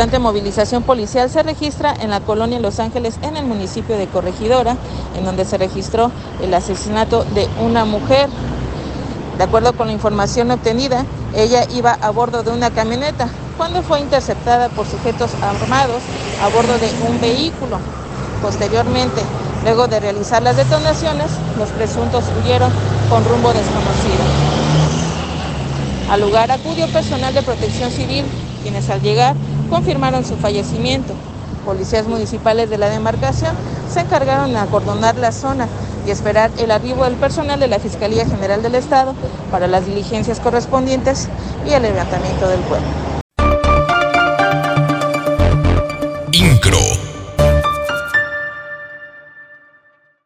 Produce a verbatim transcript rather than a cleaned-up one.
importante movilización policial se registra en la colonia Los Ángeles, en el municipio de Corregidora, en donde se registró el asesinato de una mujer. De acuerdo con la información obtenida, ella iba a bordo de una camioneta cuando fue interceptada por sujetos armados a bordo de un vehículo. Posteriormente, luego de realizar las detonaciones, los presuntos huyeron con rumbo desconocido. Al lugar acudió personal de Protección Civil, quienes al llegar confirmaron su fallecimiento. Policías municipales de la demarcación se encargaron de acordonar la zona y esperar el arribo del personal de la Fiscalía General del Estado para las diligencias correspondientes y el levantamiento del cuerpo.